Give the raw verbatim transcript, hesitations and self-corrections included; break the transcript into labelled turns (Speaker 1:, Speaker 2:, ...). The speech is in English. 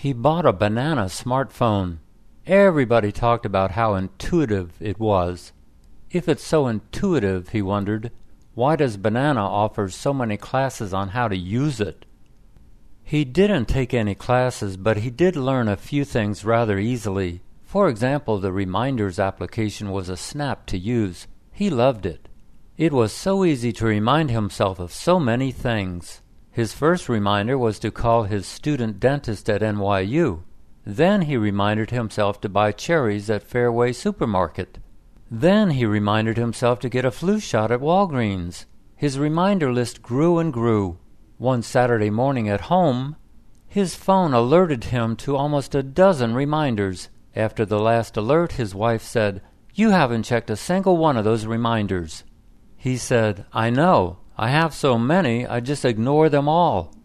Speaker 1: He bought a Banana smartphone. Everybody talked about how intuitive it was. If it's so intuitive, he wondered, why does Banana offer so many classes on how to use it? He didn't take any classes, but he did learn a few things rather easily. For example, the Reminders application was a snap to use. He loved it. It was so easy to remind himself of so many things. His first reminder was to call his student dentist at N Y U. Then he reminded himself to buy cherries at Fairway Supermarket. Then he reminded himself to get a flu shot at Walgreens. His reminder list grew and grew. One Saturday morning at home, his phone alerted him to almost a dozen reminders. After the last alert, his wife said, "You haven't checked a single one of those reminders." He said, "I know. I have so many, I just ignore them all."